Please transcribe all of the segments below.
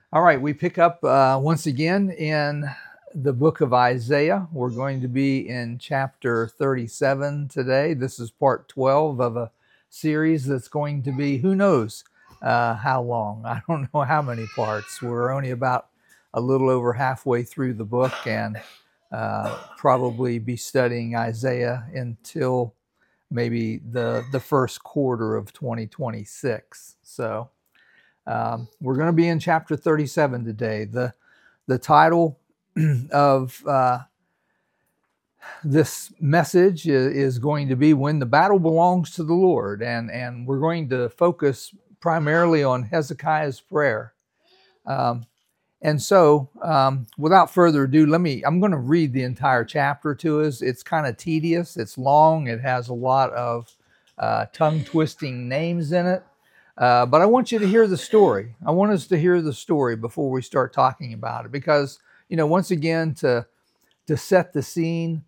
All right, we pick up once again in the book of Isaiah. We're going to be in chapter 37 today. This is part 12 of a series that's going to be, who knows how long. I don't know how many parts. We're only about a little over halfway through the book and probably be studying Isaiah until maybe the first quarter of 2026. So we're going to be in chapter 37 today. The title of this message is going to be "When the Battle Belongs to the Lord," and we're going to focus primarily on Hezekiah's prayer. And so, without further ado, I'm going to read the entire chapter to us. It's kind of tedious. It's long. It has a lot of tongue-twisting names in it. But I want you to hear the story. I want us to hear the story before we start talking about it, because, once again, to set the scene,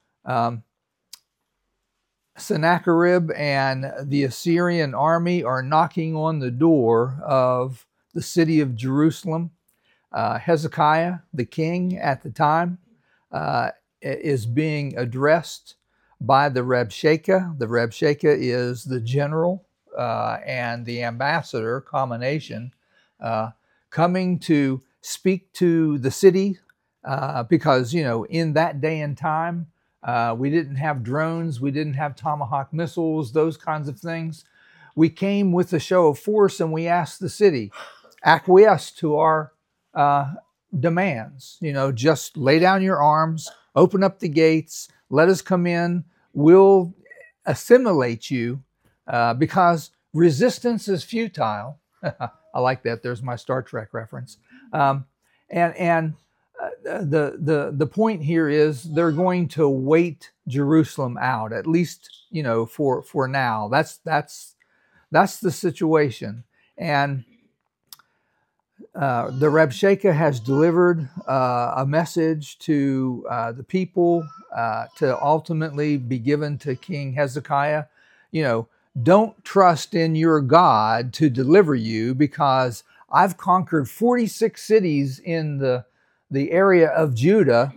Sennacherib and the Assyrian army are knocking on the door of the city of Jerusalem. Hezekiah, the king at the time, is being addressed by the Rabshakeh. The Rabshakeh is the general and the ambassador combination coming to speak to the city because, in that day and time, we didn't have drones, we didn't have Tomahawk missiles, those kinds of things. We came with a show of force and we asked the city, acquiesce to our demands. Just lay down your arms, open up the gates, let us come in. We'll assimilate you because resistance is futile. I like that. There's my Star Trek reference. And the point here is they're going to wait Jerusalem out, at least for now. That's the situation. And the Rabshakeh has delivered a message to the people to ultimately be given to King Hezekiah. Don't trust in your God to deliver you, because I've conquered 46 cities in the area of Judah,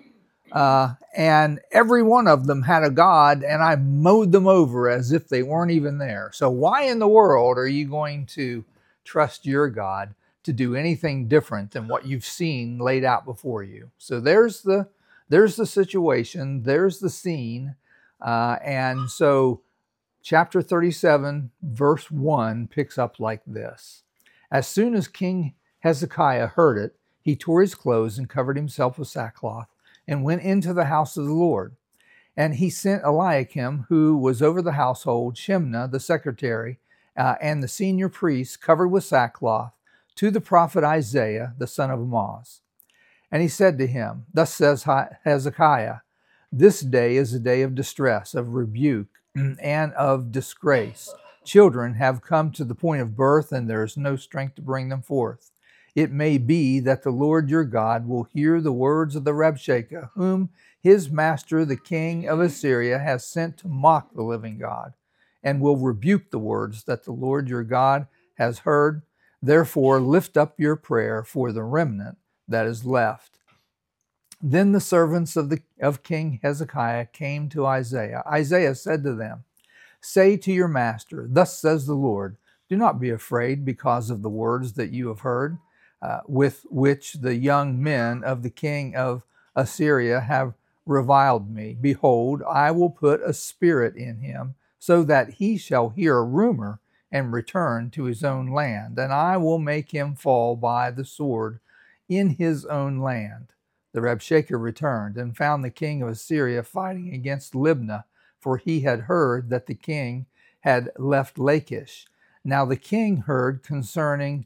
and every one of them had a God, and I mowed them over as if they weren't even there. So why in the world are you going to trust your God to do anything different than what you've seen laid out before you? So there's the situation, there's the scene, and so chapter 37, verse 1 picks up like this. As soon as King Hezekiah heard it, he tore his clothes and covered himself with sackcloth and went into the house of the Lord. And he sent Eliakim, who was over the household, Shemnah, the secretary, and the senior priest, covered with sackcloth, to the prophet Isaiah, the son of Amoz. And he said to him, Thus says Hezekiah, this day is a day of distress, of rebuke, and of disgrace. Children have come to the point of birth, and there is no strength to bring them forth. It may be that the Lord your God will hear the words of the Rabshakeh, whom his master, the king of Assyria, has sent to mock the living God, and will rebuke the words that the Lord your God has heard. Therefore, lift up your prayer for the remnant that is left. Then the servants of King Hezekiah came to Isaiah. Isaiah said to them, Say to your master, Thus says the Lord, do not be afraid because of the words that you have heard, with which the young men of the king of Assyria have reviled me. Behold, I will put a spirit in him, so that he shall hear a rumor and return to his own land, and I will make him fall by the sword in his own land. The Rabshakeh returned and found the king of Assyria fighting against Libnah, for he had heard that the king had left Lachish. Now the king heard concerning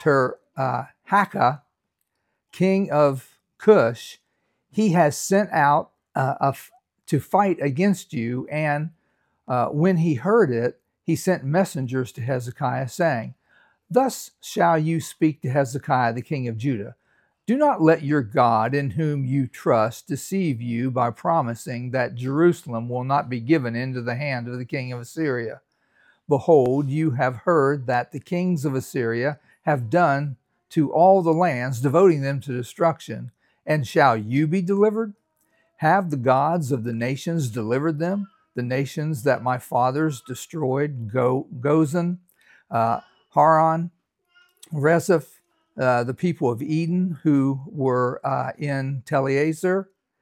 Tirhakah, king of Cush, he has sent out to fight against you. And when he heard it, he sent messengers to Hezekiah, saying, Thus shall you speak to Hezekiah, the king of Judah. Do not let your God, in whom you trust, deceive you by promising that Jerusalem will not be given into the hand of the king of Assyria. Behold, you have heard that the kings of Assyria have done to all the lands, devoting them to destruction. And shall you be delivered? Have the gods of the nations delivered them? The nations that my fathers destroyed, Gozan, Haran, Rezeph, the people of Eden who were in Teleazar?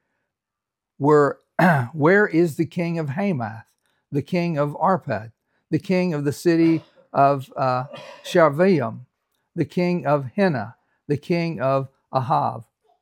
Where is the king of Hamath, the king of Arpad, the king of the city of Sharvaim, the king of Hena, the king of Ahav?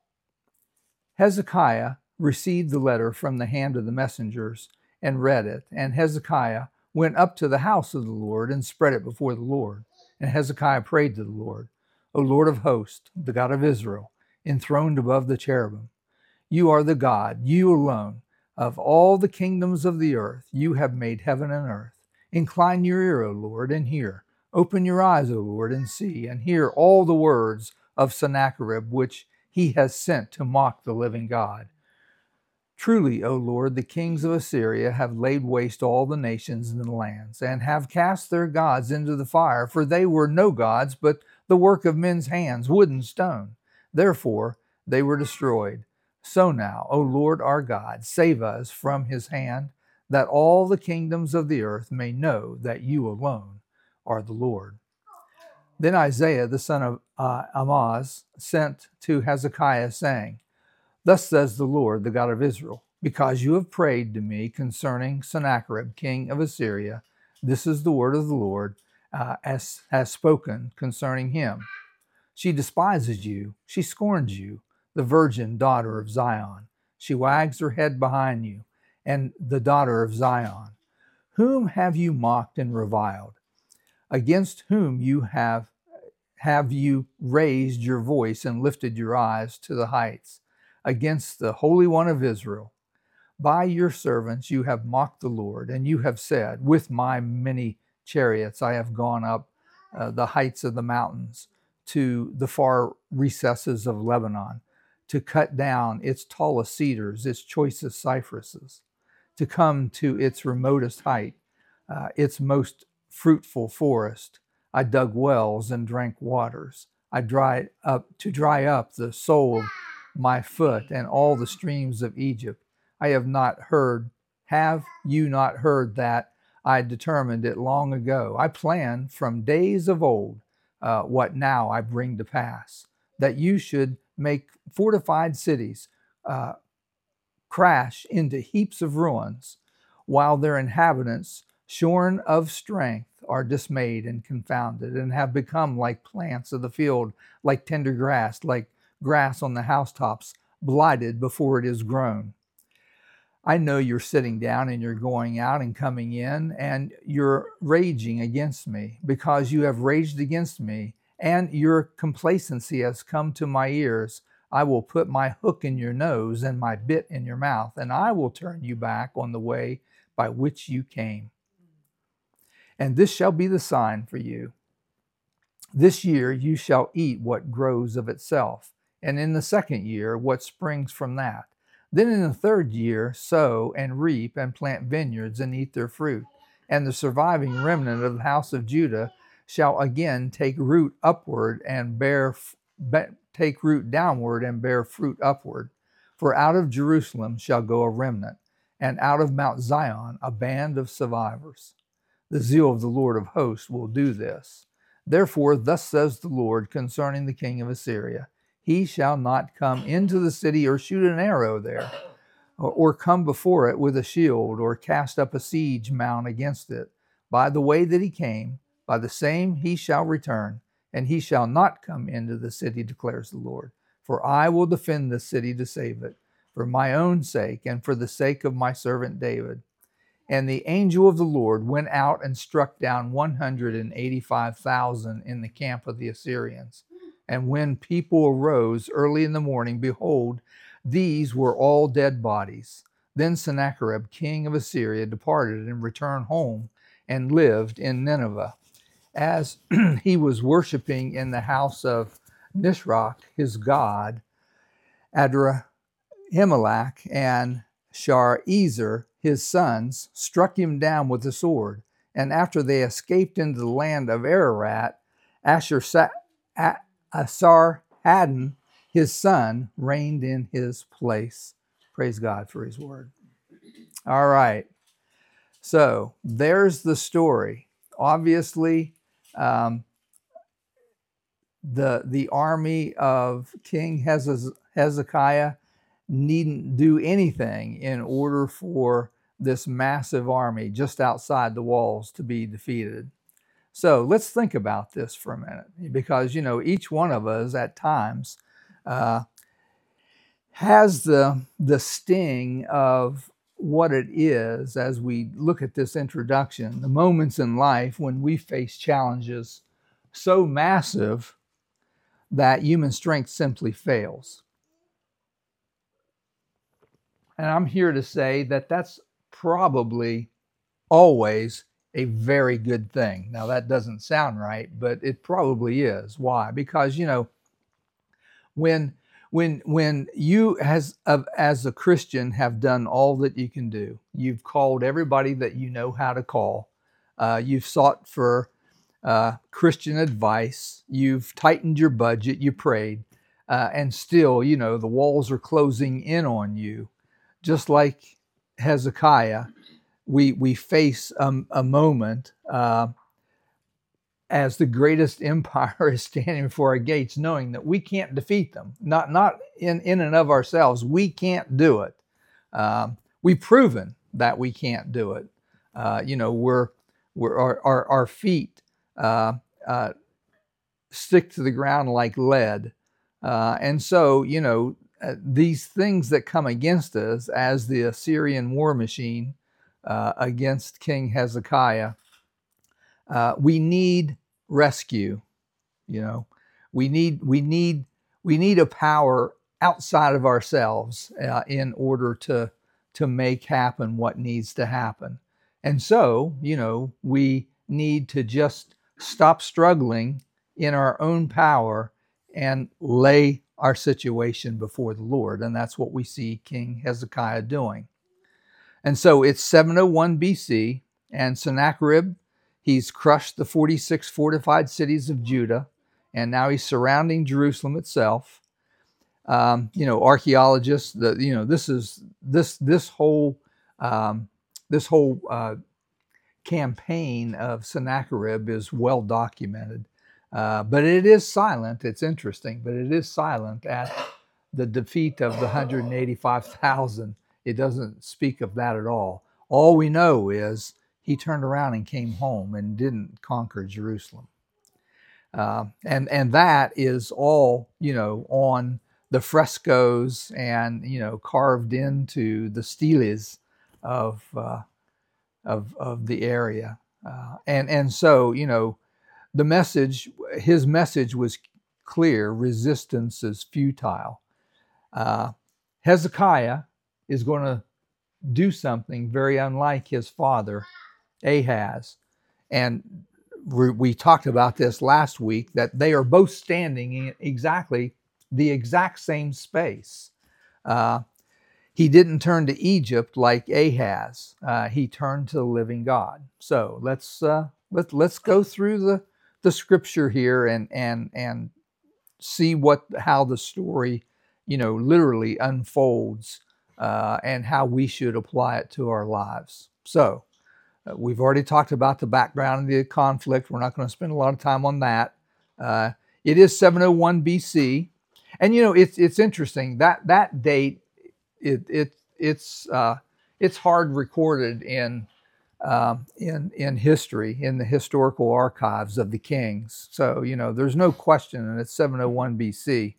Hezekiah received the letter from the hand of the messengers and read it. And Hezekiah went up to the house of the Lord and spread it before the Lord. And Hezekiah prayed to the Lord, O Lord of hosts, the God of Israel, enthroned above the cherubim. You are the God, you alone, of all the kingdoms of the earth. You have made heaven and earth. Incline your ear, O Lord, and hear. Open your eyes, O Lord, and see, and hear all the words of Sennacherib, which he has sent to mock the living God. Truly, O Lord, the kings of Assyria have laid waste all the nations and the lands, and have cast their gods into the fire, for they were no gods, but the work of men's hands, wood and stone. Therefore they were destroyed. So now, O Lord our God, save us from his hand, that all the kingdoms of the earth may know that you alone are the Lord. Then Isaiah the son of Amoz sent to Hezekiah, saying, Thus says the Lord, the God of Israel, because you have prayed to me concerning Sennacherib, king of Assyria, this is the word of the Lord, as has spoken concerning him. She despises you, she scorns you, the virgin daughter of Zion. She wags her head behind you, and the daughter of Zion. Whom have you mocked and reviled? Against whom have you raised your voice and lifted your eyes to the heights? Against the Holy One of Israel. By your servants you have mocked the Lord, and you have said, With my many chariots I have gone up the heights of the mountains to the far recesses of Lebanon, to cut down its tallest cedars, its choicest cypresses, to come to its remotest height, its most fruitful forest. I dug wells and drank waters. I dried up the sole of my foot and all the streams of Egypt. Have you not heard that I determined it long ago? I planned from days of old what now I bring to pass, that you should make fortified cities crash into heaps of ruins, while their inhabitants, shorn of strength, are dismayed and confounded, and have become like plants of the field, like tender grass, like grass on the housetops, blighted before it is grown. I know you're sitting down and you're going out and coming in, and you're raging against me, because you have raged against me, and your complacency has come to my ears. I will put my hook in your nose and my bit in your mouth, and I will turn you back on the way by which you came. And this shall be the sign for you. This year you shall eat what grows of itself, and in the second year what springs from that. Then in the third year sow and reap and plant vineyards and eat their fruit. And the surviving remnant of the house of Judah shall again take root downward and bear fruit upward. For out of Jerusalem shall go a remnant, and out of Mount Zion a band of survivors. The zeal of the Lord of hosts will do this. Therefore, thus says the Lord concerning the king of Assyria, he shall not come into the city or shoot an arrow there, or come before it with a shield, or cast up a siege mound against it. By the way that he came, by the same he shall return, and he shall not come into the city, declares the Lord. For I will defend the city to save it, for my own sake and for the sake of my servant David. And the angel of the Lord went out and struck down 185,000 in the camp of the Assyrians. And when people arose early in the morning, behold, these were all dead bodies. Then Sennacherib, king of Assyria, departed and returned home and lived in Nineveh. As he was worshiping in the house of Nisroch, his god, Adramelech and Sharezer, his sons, struck him down with the sword. And after they escaped into the land of Ararat, Esarhaddon, his son, reigned in his place. Praise God for his word. All right. So there's the story. Obviously, the army of King Hezekiah needn't do anything in order for this massive army just outside the walls to be defeated. So let's think about this for a minute, because each one of us at times has the sting of what it is. As we look at this introduction, the moments in life when we face challenges so massive that human strength simply fails. And I'm here to say that that's probably always a very good thing. Now, that doesn't sound right, but it probably is. Why? Because, when you as a Christian have done all that you can do, you've called everybody that you know how to call, you've sought for Christian advice, you've tightened your budget, you prayed, and still, the walls are closing in on you. Just like Hezekiah, we face a moment as the greatest empire is standing before our gates, knowing that we can't defeat them. Not in and of ourselves. We can't do it. We've proven that we can't do it. We're our feet stick to the ground like lead, and so these things that come against us as the Assyrian war machine against King Hezekiah, we need rescue. We need a power outside of ourselves in order to make happen what needs to happen. And so, we need to just stop struggling in our own power and lay our situation before the Lord. And that's what we see King Hezekiah doing. And so it's 701 BC, and Sennacherib, he's crushed the 46 fortified cities of Judah, and now he's surrounding Jerusalem itself. Archaeologists, this whole campaign of Sennacherib is well documented. But it is silent. It's interesting, but it is silent at the defeat of the 185,000. It doesn't speak of that at all. All we know is he turned around and came home and didn't conquer Jerusalem. And that is all, on the frescoes and, carved into the steles of the area. And so, his message was clear: resistance is futile. Hezekiah is going to do something very unlike his father, Ahaz. And we talked about this last week, that they are both standing in the exact same space. He didn't turn to Egypt like Ahaz. He turned to the living God. So let's go through the scripture here and see how the story, literally unfolds, and how we should apply it to our lives. So we've already talked about the background of the conflict. We're not going to spend a lot of time on that. It is 701 BC, and it's interesting that date. It's hard recorded in history, in the historical archives of the kings. So, there's no question, and it's 701 BC.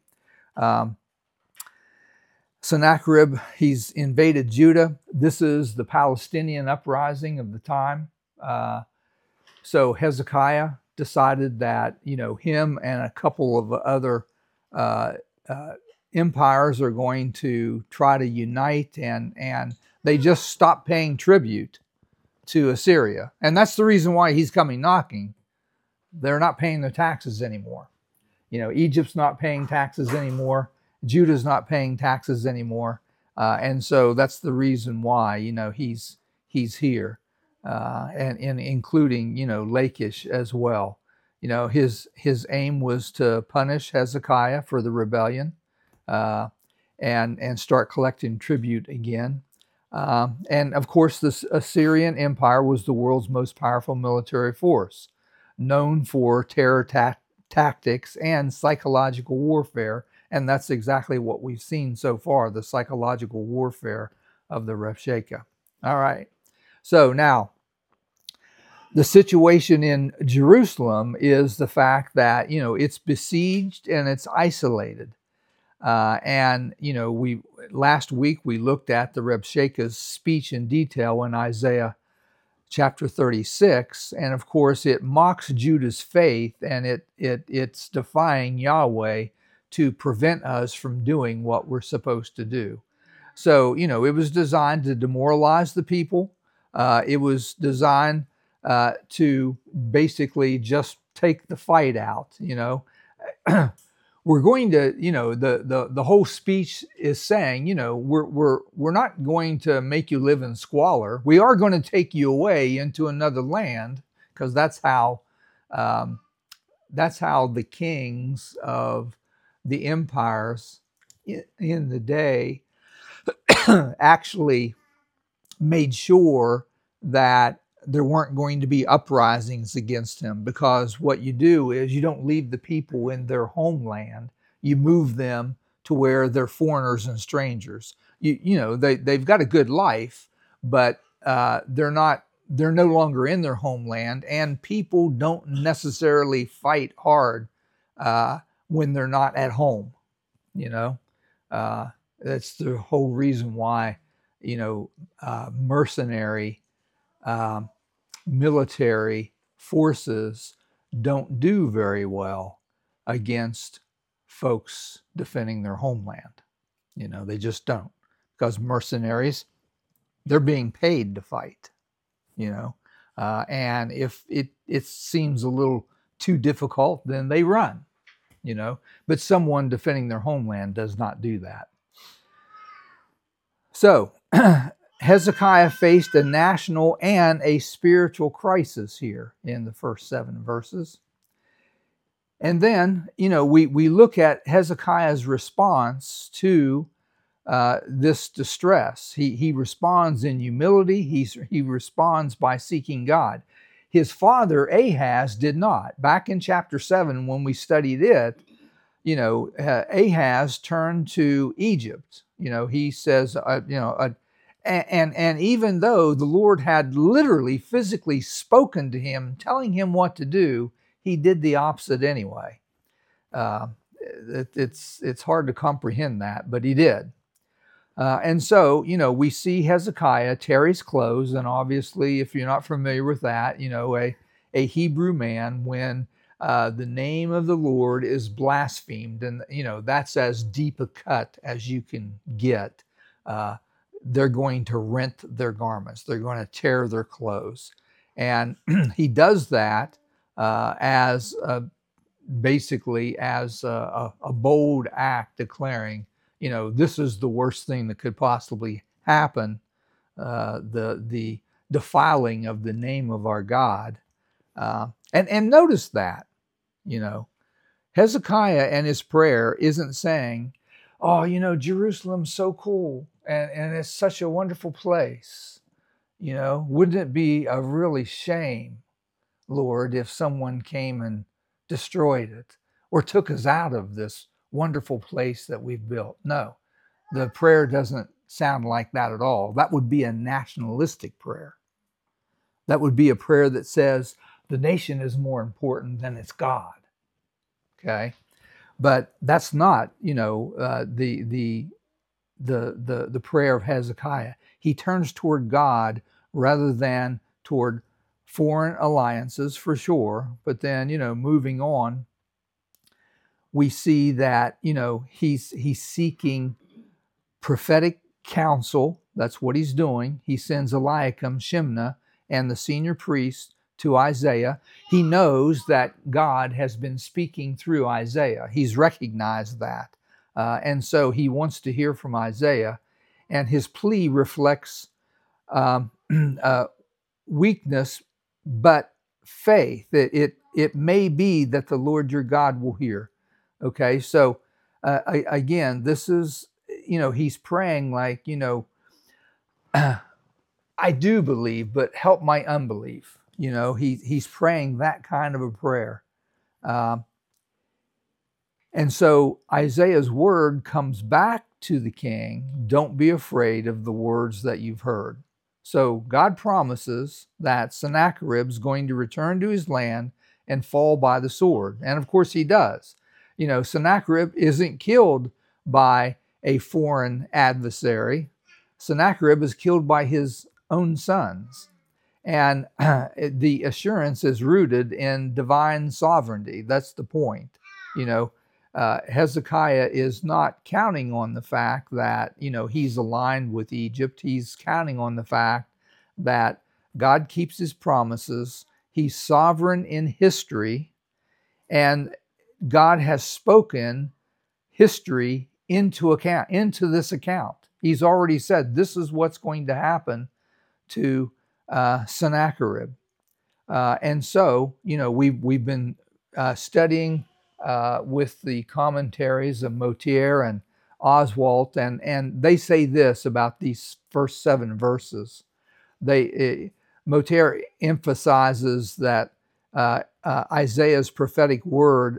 Sennacherib, he's invaded Judah. This is the Palestinian uprising of the time. So Hezekiah decided that, him and a couple of other empires are going to try to unite, and they just stopped paying tribute to Assyria. And that's the reason why he's coming knocking. They're not paying their taxes anymore. Egypt's not paying taxes anymore. Judah's not paying taxes anymore. And so that's the reason why, he's here, and including, Lachish as well. His aim was to punish Hezekiah for the rebellion, uh, and start collecting tribute again. And of course, the Assyrian Empire was the world's most powerful military force, known for terror tactics and psychological warfare. And that's exactly what we've seen so far, the psychological warfare of the Rabshakeh. All right. So now, the situation in Jerusalem is the fact that, it's besieged and it's isolated. We last week we looked at the Rabshakeh's speech in detail in Isaiah chapter 36, and of course it mocks Judah's faith, and it's defying Yahweh to prevent us from doing what we're supposed to do. So it was designed to demoralize the people. It was designed to basically just take the fight out. We're going to, the whole speech is saying, we're not going to make you live in squalor. We are going to take you away into another land, because that's how the kings of the empires in the day actually made sure that there weren't going to be uprisings against him, because what you do is you don't leave the people in their homeland. You move them to where they're foreigners and strangers. They've got a good life, but they're no longer in their homeland, and people don't necessarily fight hard when they're not at home. That's the whole reason why mercenary military forces don't do very well against folks defending their homeland. They just don't, because mercenaries, they're being paid to fight. And if it seems a little too difficult, then they run. But someone defending their homeland does not do that. So Hezekiah faced a national and a spiritual crisis here in the first 7 verses. And then, we look at Hezekiah's response to this distress. He responds in humility. He responds by seeking God. His father Ahaz did not. Back in chapter 7, when we studied it, Ahaz turned to Egypt. He says, and even though the Lord had literally, physically spoken to him, telling him what to do, he did the opposite anyway. It's hard to comprehend that, but he did. And so, we see Hezekiah tear his clothes, and obviously, if you're not familiar with that, a Hebrew man, when the name of the Lord is blasphemed, and that's as deep a cut as you can get. They're going to rent their garments. They're going to tear their clothes, and he does that basically as a bold act, declaring, this is the worst thing that could possibly happen. The defiling of the name of our God. And notice that, Hezekiah and his prayer isn't saying, oh, Jerusalem's so cool and it's such a wonderful place. Wouldn't it be a really shame, Lord, if someone came and destroyed it or took us out of this wonderful place that we've built? No, the prayer doesn't sound like that at all. That would be a nationalistic prayer. That would be a prayer that says the nation is more important than its God. Okay, but that's not, the prayer of Hezekiah. He turns toward God rather than toward foreign alliances, for sure. But then, moving on, we see that, he's seeking prophetic counsel. That's what he's doing. He sends Eliakim, Shemnah, and the senior priest to Isaiah. He knows that God has been speaking through Isaiah. He's recognized that. And so he wants to hear from Isaiah. And his plea reflects weakness, but faith. it may be that the Lord your God will hear. Okay, so again, this is, he's praying like, I do believe, but help my unbelief. He's praying that kind of a prayer. And so Isaiah's word comes back to the king. Don't be afraid of the words that you've heard. So God promises that Sennacherib's going to return to his land and fall by the sword. And of course he does. Sennacherib isn't killed by a foreign adversary. Sennacherib is killed by his own sons. And the assurance is rooted in divine sovereignty. That's the point. Hezekiah is not counting on the fact that, he's aligned with Egypt. He's counting on the fact that God keeps his promises. He's sovereign in history, and God has spoken history into this account. He's already said this is what's going to happen to Sennacherib. And so, we've been studying with the commentaries of Motier and Oswalt, and they say this about these first 7 verses. Motier emphasizes that Isaiah's prophetic word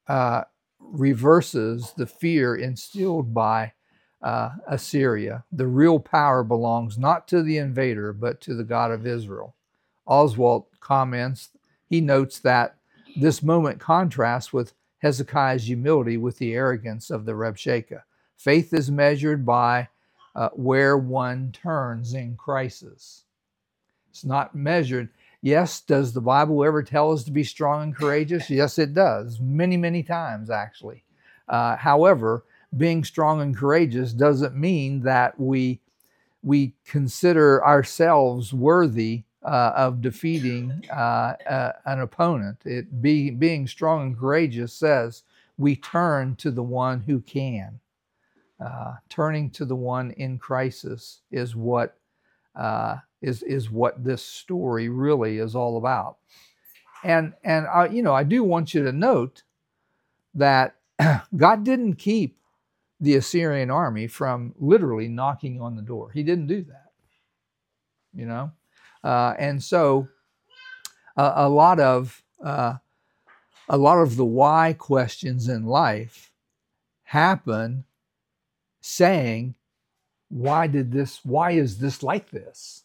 reverses the fear instilled by Assyria. The real power belongs not to the invader, but to the God of Israel. Oswalt comments, he notes that this moment contrasts with Hezekiah's humility with the arrogance of the Rabshakeh. Faith is measured by where one turns in crisis. It's not measured. Yes, does the Bible ever tell us to be strong and courageous? Yes, it does. Many, many times, actually. However, being strong and courageous doesn't mean that we consider ourselves worthy of defeating an opponent. Being strong and courageous says we turn to the one who can. Turning to the one in crisis is what what this story really is all about. And I do want you to note that God didn't keep the Assyrian army from literally knocking on the door. He didn't do that. And so a lot of the why questions in life happen saying, why is this like this?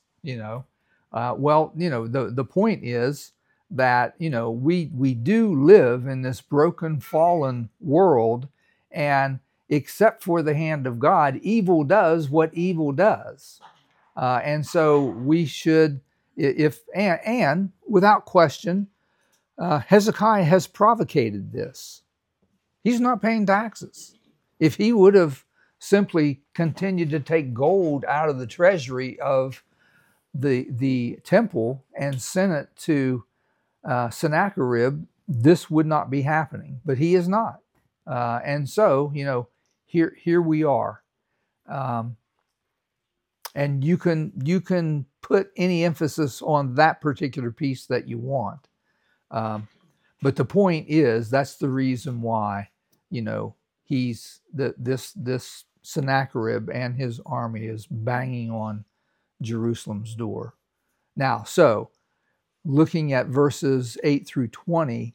The point is that, we do live in this broken, fallen world, and except for the hand of God, evil does what evil does. And so we should, and without question, Hezekiah has provocated this. He's not paying taxes. If he would have simply continued to take gold out of the treasury of the temple and sent it to Sennacherib, this would not be happening. But he is not. And so, here we are. And you can put any emphasis on that particular piece that you want. But the point is, that's the reason why, he's this Sennacherib and his army is banging on Jerusalem's door. Now, so looking at verses 8 through 20,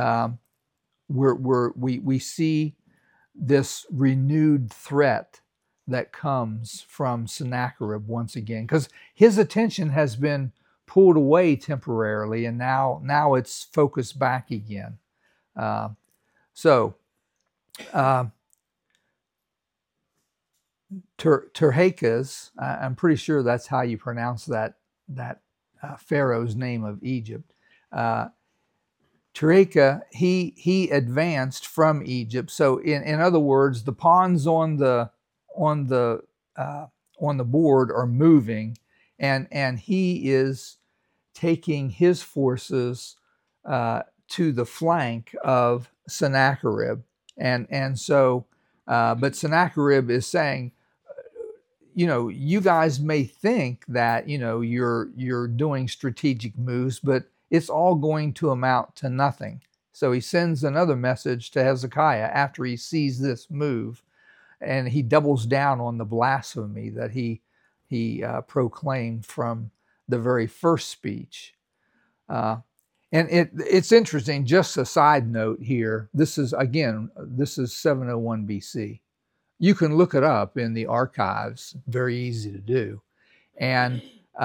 we see this renewed threat that comes from Sennacherib once again, because his attention has been pulled away temporarily, and now it's focused back again. Tirhakah, I'm pretty sure that's how you pronounce that Pharaoh's name of Egypt. Tirhakah, he advanced from Egypt. So in other words, the pawns on the board are moving, and he is taking his forces to the flank of Sennacherib, and so but Sennacherib is saying, you guys may think that you're doing strategic moves, but it's all going to amount to nothing. So he sends another message to Hezekiah after he sees this move, and he doubles down on the blasphemy that he proclaimed from the very first speech. And it's interesting, just a side note here, this is 701 BC. You can look it up in the archives, very easy to do. And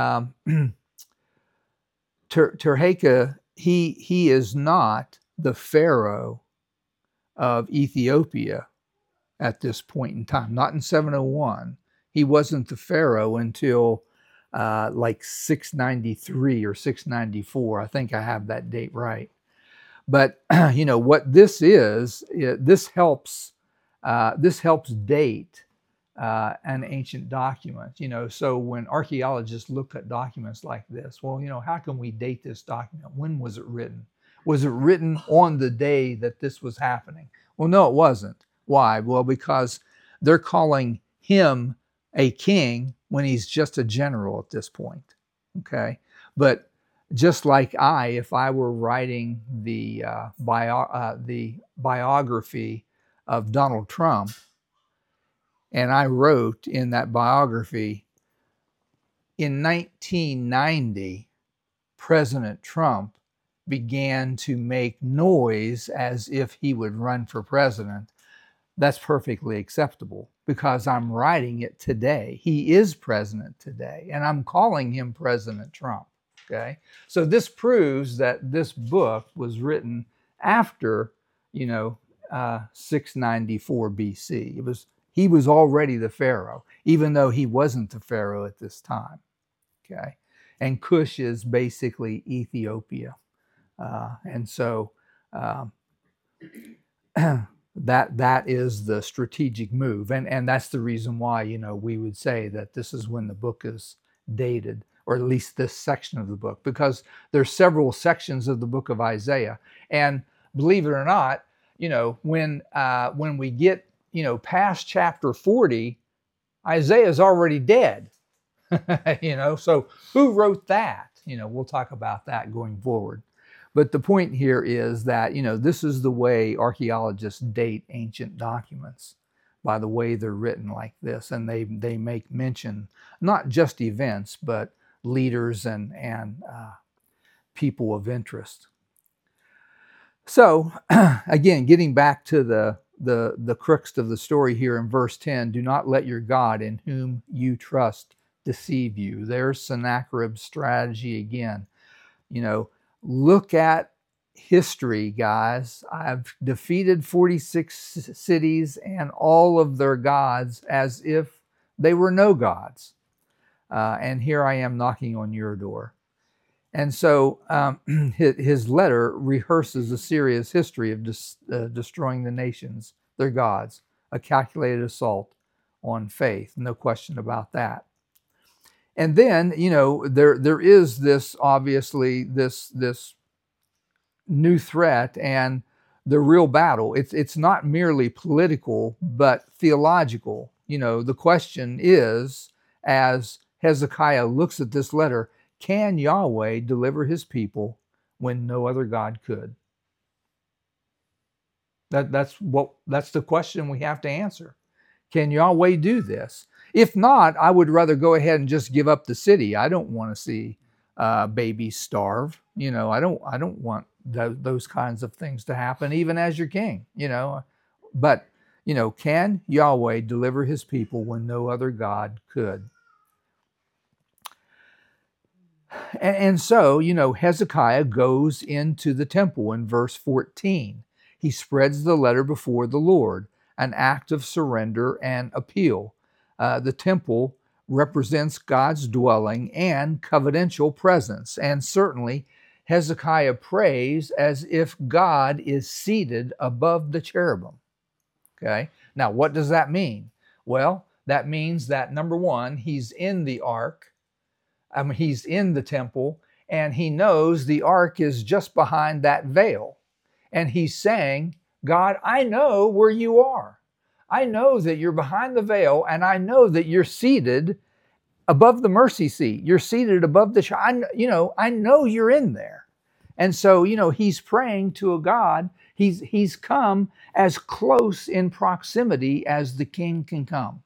Tirhakah, he is not the Pharaoh of Ethiopia at this point in time, not in 701. He wasn't the Pharaoh until like 693 or 694. I think I have that date right. But what this is, this helps date an ancient document. So when archaeologists look at documents like this, well, how can we date this document? When was it written? Was it written on the day that this was happening? Well, no, it wasn't. Why? Well, because they're calling him a king when he's just a general at this point. Okay, but just like if I were writing the biography of Donald Trump, and I wrote in that biography, in 1990, President Trump began to make noise as if he would run for president. That's perfectly acceptable because I'm writing it today. He is president today, and I'm calling him President Trump. Okay, so this proves that this book was written after, 694 BC. He was already the Pharaoh, even though he wasn't the Pharaoh at this time. Okay, and Cush is basically Ethiopia, and so that is the strategic move, and that's the reason why we would say that this is when the book is dated, or at least this section of the book, because there's several sections of the book of Isaiah, and believe it or not, when we get past chapter 40, Isaiah's already dead. So who wrote that? We'll talk about that going forward. But the point here is that, this is the way archaeologists date ancient documents, by the way they're written like this. And they make mention, not just events, but leaders and people of interest. So again, getting back to the crux of the story here in verse 10, do not let your God in whom you trust deceive you. There's Sennacherib's strategy again. Look at history, guys. I've defeated 46 cities and all of their gods as if they were no gods. And here I am knocking on your door. And so his letter rehearses a serious history of destroying the nations, their gods, a calculated assault on faith. No question about that. And then, there is this, obviously, this new threat and the real battle. It's not merely political, but theological. The question is, as Hezekiah looks at this letter, can Yahweh deliver his people when no other God could? That's the question we have to answer. Can Yahweh do this? If not, I would rather go ahead and just give up the city. I don't want to see babies starve. I don't want those kinds of things to happen, even as your king. But can Yahweh deliver his people when no other God could? And so, Hezekiah goes into the temple in verse 14. He spreads the letter before the Lord, an act of surrender and appeal. The temple represents God's dwelling and covenantal presence. And certainly, Hezekiah prays as if God is seated above the cherubim. Okay? Now, what does that mean? Well, that means that, number one, he's in the ark. He's in the temple, and he knows the ark is just behind that veil. And he's saying, God, I know where you are. I know that you're behind the veil, and I know that you're seated above the mercy seat. You're seated above the, I know you're in there. And so, he's praying to a God. He's come as close in proximity as the king can come.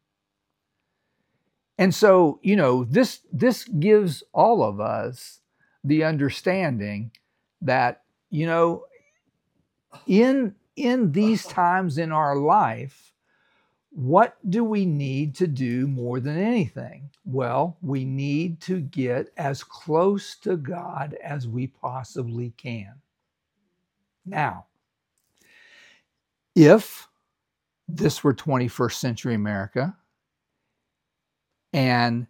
And so, this gives all of us the understanding that, in these times in our life, what do we need to do more than anything? Well, we need to get as close to God as we possibly can. Now, if this were 21st century America and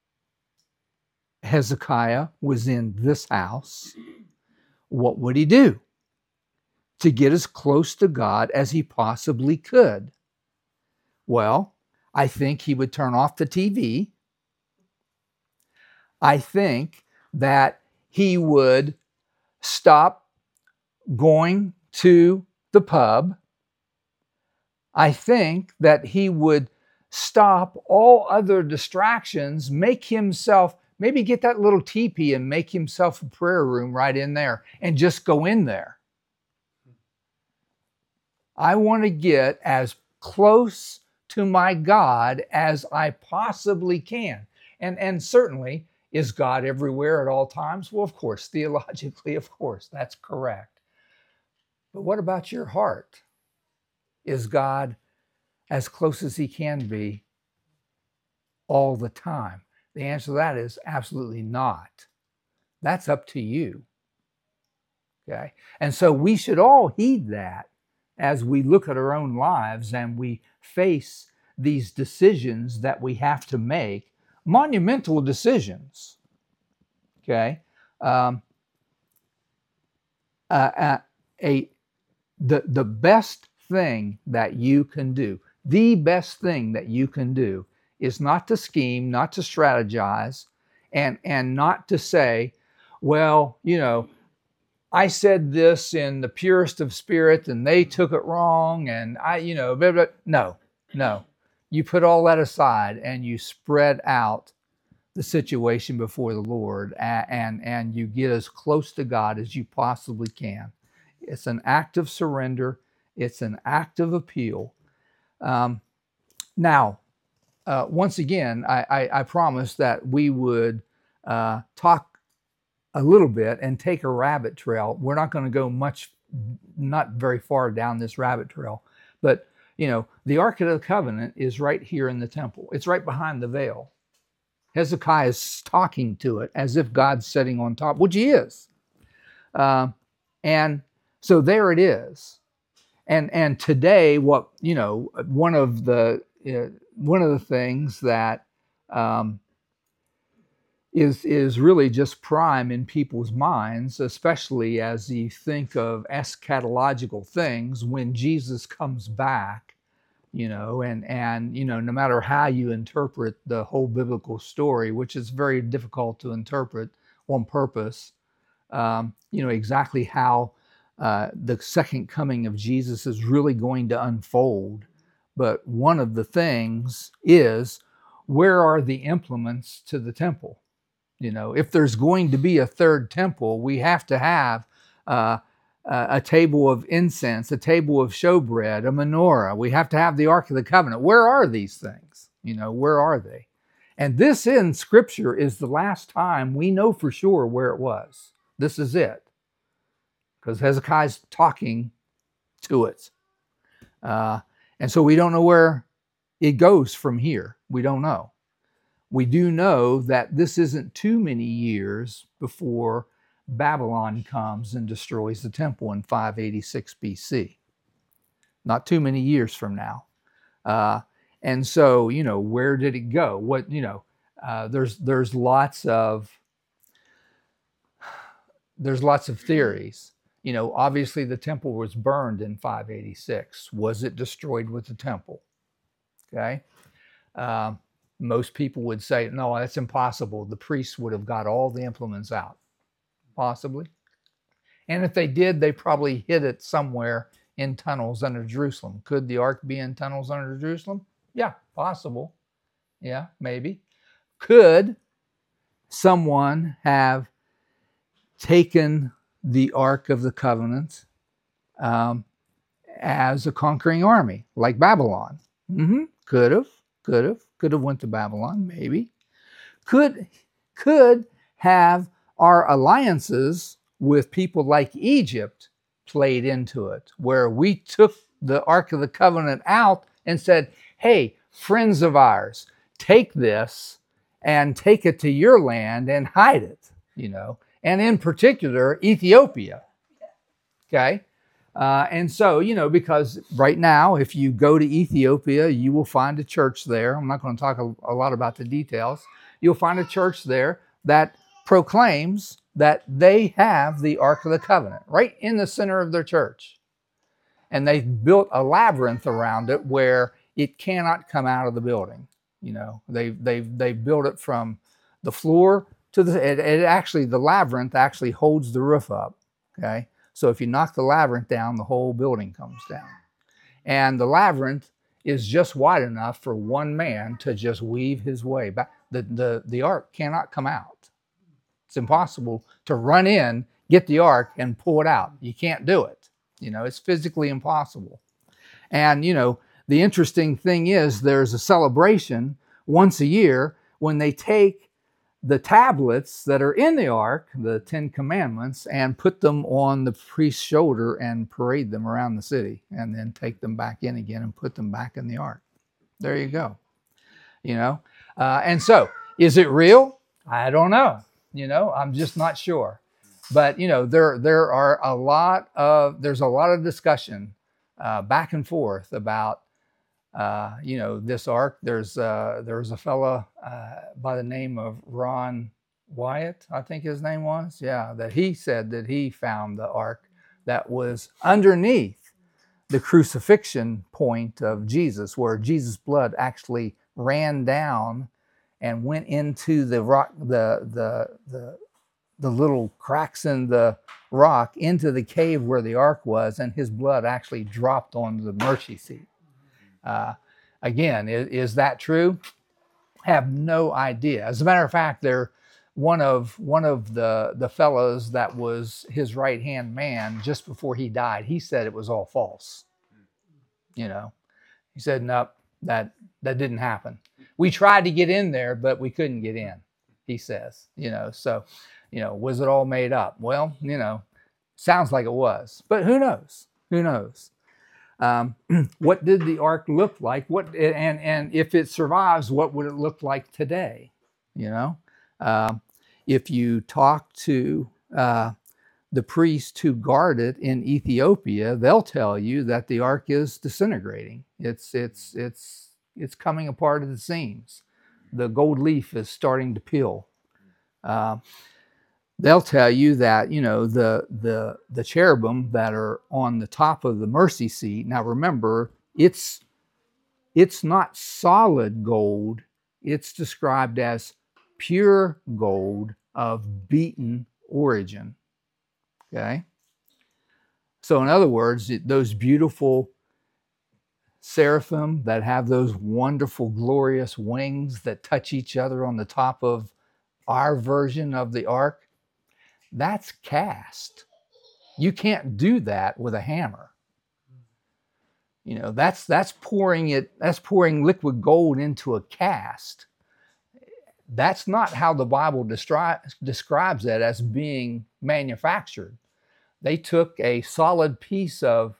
Hezekiah was in this house, what would he do to get as close to God as he possibly could? Well, I think he would turn off the TV. I think that he would stop going to the pub. I think that he would stop all other distractions, make himself, maybe get that little teepee and make himself a prayer room right in there and just go in there. I want to get as close to my God as I possibly can. And certainly, is God everywhere at all times? Well, of course, theologically, of course, that's correct. But what about your heart? Is God as close as he can be all the time? The answer to that is absolutely not. That's up to you. Okay? And so we should all heed that as we look at our own lives and we face these decisions that we have to make, monumental decisions. Okay? The best thing that you can do, the best thing that you can do is not to scheme, not to strategize, and not to say, well, I said this in the purest of spirit and they took it wrong and blah, blah. No. You put all that aside and you spread out the situation before the Lord and you get as close to God as you possibly can. It's an act of surrender. It's an act of appeal. Now, once again, I promised that we would talk a little bit and take a rabbit trail. We're not going to go not very far down this rabbit trail, but the Ark of the Covenant is right here in the temple. It's right behind the veil. Hezekiah is talking to it as if God's sitting on top, which he is. And so there it is. And today, one of the things that is really just prime in people's minds, especially as you think of eschatological things when Jesus comes back, and no matter how you interpret the whole biblical story, which is very difficult to interpret on purpose, exactly how the second coming of Jesus is really going to unfold. But one of the things is, where are the implements to the temple? If there's going to be a third temple, we have to have a table of incense, a table of showbread, a menorah. We have to have the Ark of the Covenant. Where are these things? Where are they? And this in Scripture is the last time we know for sure where it was. This is it. Because Hezekiah's talking to it. And so we don't know where it goes from here. We don't know. We do know that this isn't too many years before Babylon comes and destroys the temple in 586 BC. Not too many years from now. And so, where did it go? What, there's lots of theories. Obviously the temple was burned in 586. Was it destroyed with the temple? Okay. Most people would say, no, that's impossible. The priests would have got all the implements out. Possibly. And if they did, they probably hid it somewhere in tunnels under Jerusalem. Could the ark be in tunnels under Jerusalem? Yeah, possible. Yeah, maybe. Could someone have taken the Ark of the Covenant um, as a conquering army, like Babylon. Could have went to Babylon, maybe. Could have our alliances with people like Egypt played into it, where we took the Ark of the Covenant out and said, hey, friends of ours, take this and take it to your land and hide it, and in particular, Ethiopia. Okay. And so, because right now, if you go to Ethiopia, you will find a church there. I'm not going to talk a lot about the details. You'll find a church there that proclaims that they have the Ark of the Covenant right in the center of their church. And they've built a labyrinth around it where it cannot come out of the building. They've built it from the floor to the labyrinth actually holds the roof up. Okay. So if you knock the labyrinth down, the whole building comes down. And the labyrinth is just wide enough for one man to just weave his way back. The ark cannot come out. It's impossible to run in, get the ark, and pull it out. You can't do it. It's physically impossible. And, the interesting thing is there's a celebration once a year when they take the tablets that are in the ark, the 10 commandments, and put them on the priest's shoulder and parade them around the city, and then take them back in again and put them back in the ark. There you go. And so is it real? I don't know. I'm just not sure. But there's a lot of discussion back and forth about this ark. There was a fella by the name of Ron Wyatt, I think his name was. Yeah, that he said that he found the ark that was underneath the crucifixion point of Jesus, where Jesus' blood actually ran down and went into the rock, the little cracks in the rock, into the cave where the ark was, and his blood actually dropped onto the mercy seat. Again, is that true? Have no idea. As a matter of fact, they're one of the fellows that was his right hand man just before he died. He said it was all false. He said, nope, that didn't happen. We tried to get in there, but we couldn't get in. He says, so, was it all made up? Well, sounds like it was, but who knows? Who knows? What did the ark look like? And if it survives, what would it look like today? If you talk to the priests who guard it in Ethiopia, they'll tell you that the ark is disintegrating. It's coming apart at the seams. The gold leaf is starting to peel. They'll tell you that the cherubim that are on the top of the mercy seat. Now remember, it's not solid gold. It's described as pure gold of beaten origin. Okay. So in other words, those beautiful seraphim that have those wonderful, glorious wings that touch each other on the top of our version of the ark, that's cast. You can't do that with a hammer. That's pouring liquid gold into a cast. That's not how the Bible describes it as being manufactured. They took a solid piece of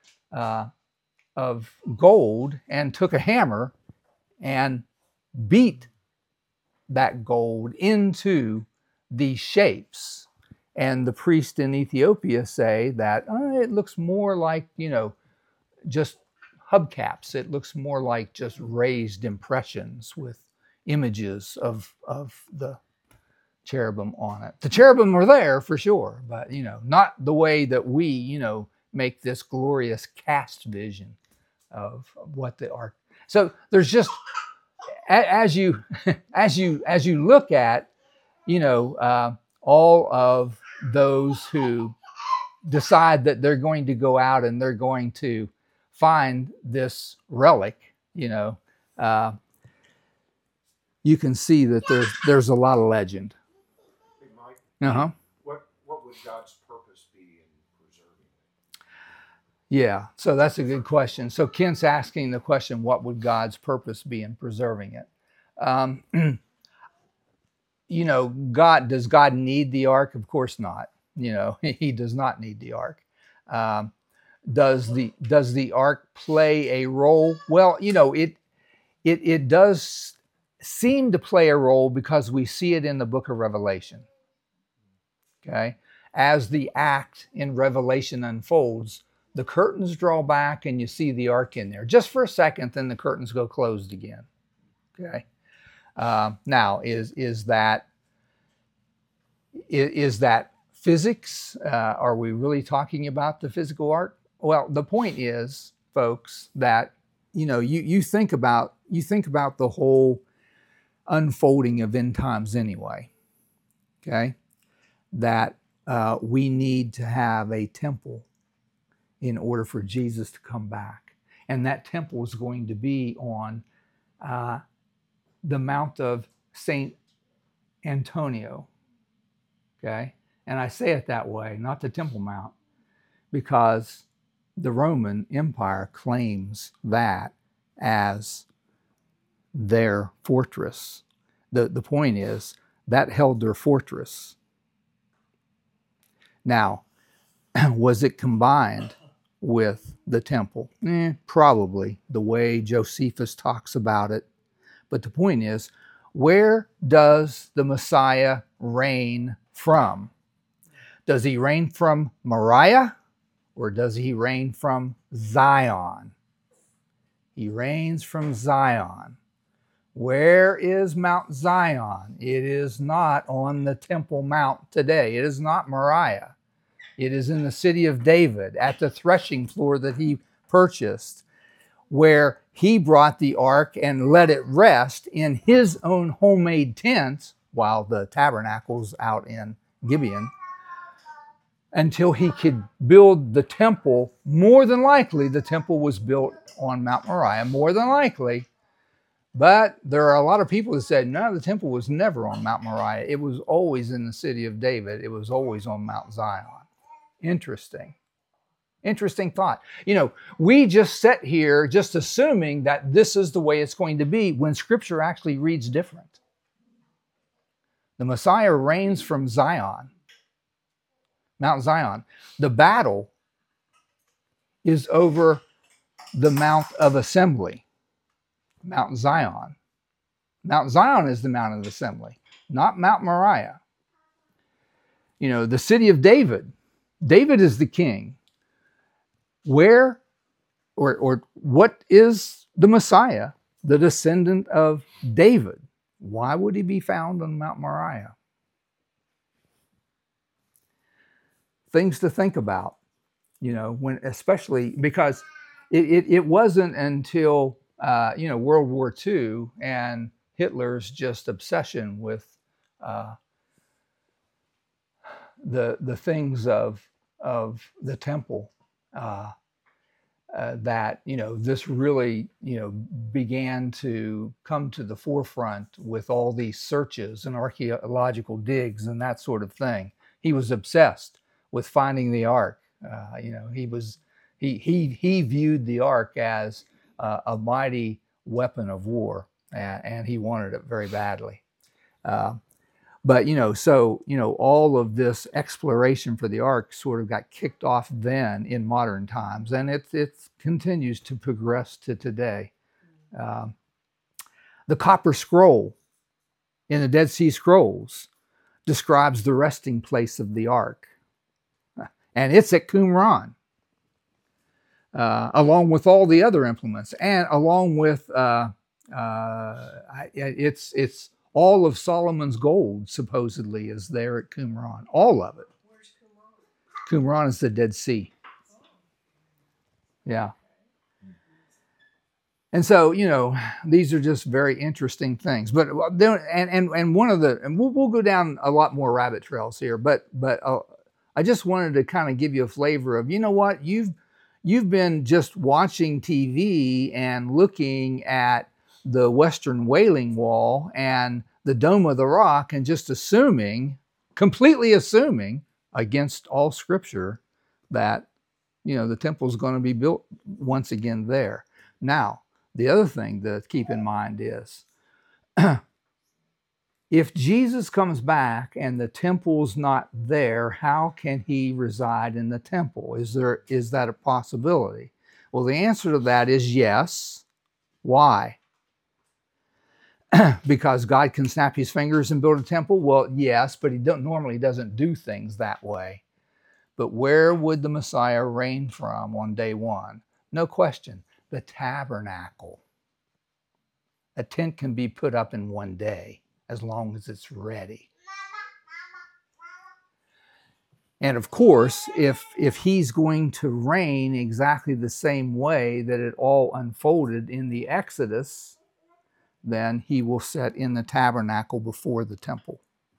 gold and took a hammer and beat that gold into these shapes. And the priests in Ethiopia say that it looks more like, just hubcaps. It looks more like just raised impressions with images of the cherubim on it. The cherubim were there for sure, but, not the way that we, make this glorious cast vision of what the ark. So there's just, as you look at, all of those who decide that they're going to go out and they're going to find this relic, you can see that there's a lot of legend. Hey, Mike, what would God's purpose Yeah, so that's a good question. So Kent's asking the question, what would God's purpose be in preserving it? Um, does God need the ark? Of course not. He does not need the ark. Um, does the ark play a role? Well, it does seem to play a role because we see it in the book of Revelation. Okay, as the act in Revelation unfolds, the curtains draw back and you see the ark in there just for a second, then the curtains go closed again. Okay, now is that physics? Are we really talking about the physical ark? Well, the point is, folks, that you think about the whole unfolding of end times anyway. Okay, that we need to have a temple in order for Jesus to come back, and that temple is going to be on the Mount of Saint Antonio. Okay, and I say it that way, not the Temple Mount, because the Roman Empire claims that as their fortress. The point is that held their fortress. Now, was it combined with the temple? Probably, the way Josephus talks about it. But the point is, where does the Messiah reign from? Does he reign from Moriah, or does he reign from Zion? He reigns from Zion. Where is Mount Zion? It is not on the Temple Mount today. It is not Moriah. It is in the city of David at the threshing floor that he purchased, where he brought the ark and let it rest in his own homemade tent while the tabernacle's out in Gibeon, until he could build the temple. More than likely, the temple was built on Mount Moriah, more than likely. But there are a lot of people that said, no, the temple was never on Mount Moriah. It was always in the city of David. It was always on Mount Zion. Interesting thought. We just sit here just assuming that this is the way it's going to be when Scripture actually reads different. The Messiah reigns from Zion, Mount Zion. The battle is over the Mount of Assembly, Mount Zion. Mount Zion is the Mount of Assembly, not Mount Moriah. The city of David. David is the king. Where or what is the Messiah, the descendant of David? Why would he be found on Mount Moriah? Things to think about, when, especially because it wasn't until World War II and Hitler's just obsession with the things of the temple that this really began to come to the forefront with all these searches and archaeological digs and that sort of thing. He was obsessed with finding the ark. He viewed the ark as a mighty weapon of war, and he wanted it very badly. But all of this exploration for the ark sort of got kicked off then in modern times, and it continues to progress to today. The Copper Scroll in the Dead Sea Scrolls describes the resting place of the ark, and it's at Qumran, along with all the other implements, and along with it's all of Solomon's gold supposedly is there at Qumran. All of it. Where's Qumran? Qumran is the Dead Sea. Yeah. And so, these are just very interesting things. But and one of the, and we'll go down a lot more rabbit trails here. But I just wanted to kind of give you a flavor of, what you've been just watching TV and looking at the Western Wailing Wall and the Dome of the Rock and just completely assuming against all Scripture that the temple is going to be built once again there. Now, the other thing to keep in mind is if Jesus comes back and the temple's not there, how can he reside in the temple? Is that a possibility? Well, the answer to that is yes. Why? Because God can snap his fingers and build a temple? Well, yes, but he normally doesn't do things that way. But where would the Messiah reign from on day one? No question, the tabernacle. A tent can be put up in one day as long as it's ready. And of course, if he's going to reign exactly the same way that it all unfolded in the Exodus, then he will set in the tabernacle before the temple.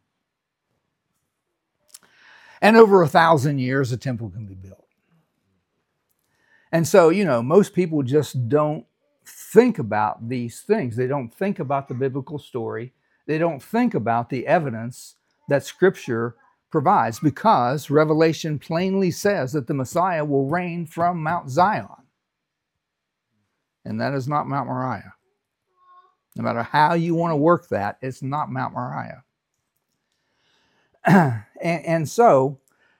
And over 1,000 years, a temple can be built. And so, most people just don't think about these things. They don't think about the biblical story. They don't think about the evidence that Scripture provides, because Revelation plainly says that the Messiah will reign from Mount Zion. And that is not Mount Moriah. No matter how you want to work that, it's not Mount Moriah. and so,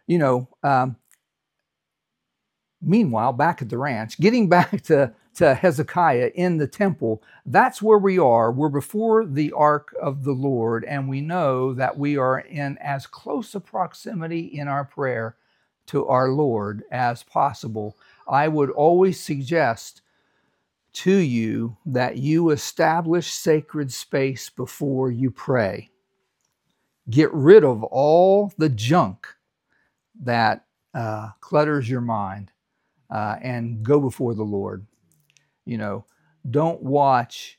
meanwhile, back at the ranch, getting back to Hezekiah in the temple, that's where we are. We're before the ark of the Lord, and we know that we are in as close a proximity in our prayer to our Lord as possible. I would always suggest to you that you establish sacred space before you pray. Get rid of all the junk that clutters your mind and go before the Lord. Don't watch